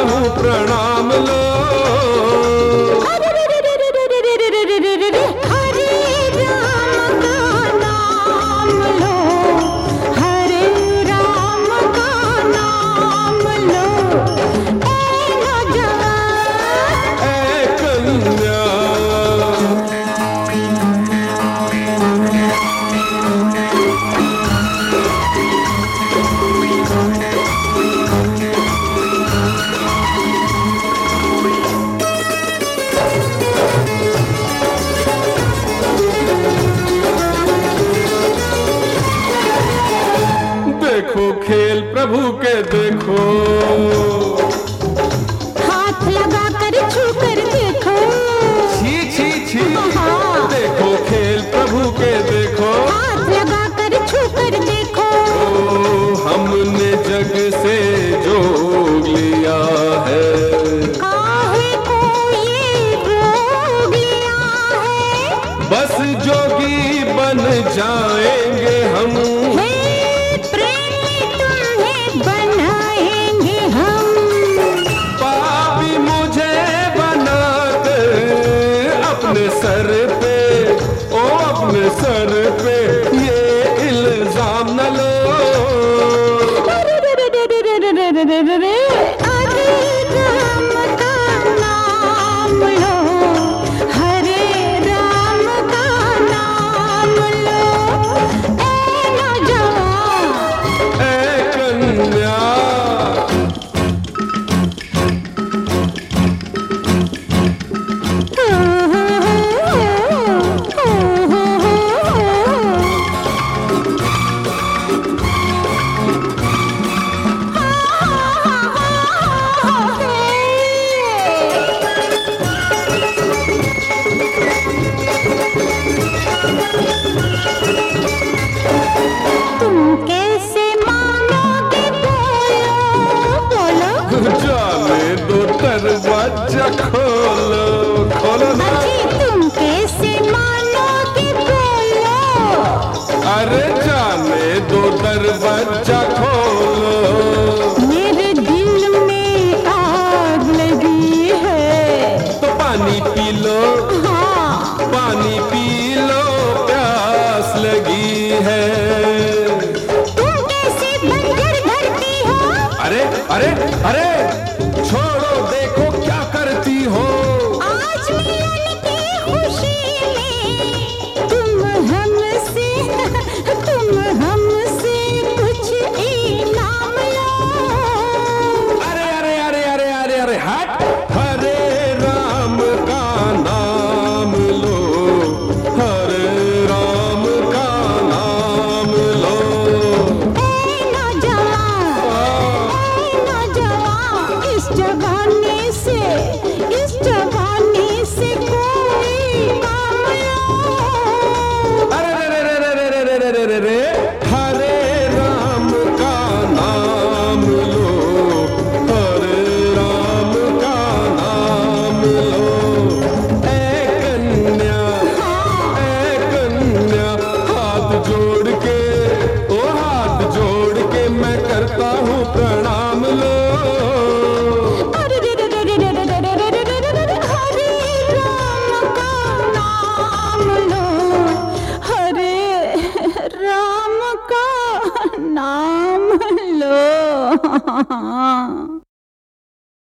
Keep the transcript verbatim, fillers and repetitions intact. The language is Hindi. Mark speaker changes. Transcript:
Speaker 1: हूँ प्रणाम लो। देखो खेल प्रभु के देखो,
Speaker 2: हाथ लगा कर छू कर देखो।
Speaker 1: छी छी छी। देखो खेल प्रभु के देखो,
Speaker 2: हाथ लगा कर छू कर देखो।
Speaker 1: ओ हमने जग से जोग लिया है,
Speaker 2: काहे को ये रोग लिया है।
Speaker 1: बस जोगी बन जाएंगे हम,
Speaker 2: बनाएंगे हम।
Speaker 1: पापी मुझे बनाते अपने सर पे, ओ अपने सर पे ये इल्जाम न लो।
Speaker 2: अरे राम का नाम लो, हरे राम का नाम लो। ए नौजवान,
Speaker 1: ए कन्या, जाने दो दरवाजा खोलो, खोलो ना।
Speaker 2: तुम कैसे मानोगे बोलो।
Speaker 1: अरे जाने दो दरवाजा खोलो,
Speaker 2: मेरे दिल में आग लगी है।
Speaker 1: तो पानी पी लो,
Speaker 2: हाँ।
Speaker 1: पानी पी लो, प्यास लगी है।
Speaker 2: तुम कैसे बंजर धरती हो।
Speaker 1: अरे अरे अरे छोड़ो, देखो क्या करती हो।
Speaker 2: आज मिलन की खुशी में तुम हमसे तुम हमसे कुछ इनाम लो।
Speaker 1: अरे अरे अरे अरे अरे अरे हट। हरे राम का नाम लो, हरे राम का नाम लो।
Speaker 2: ए नौजवान, ए नौजवान, इस जमाने से इस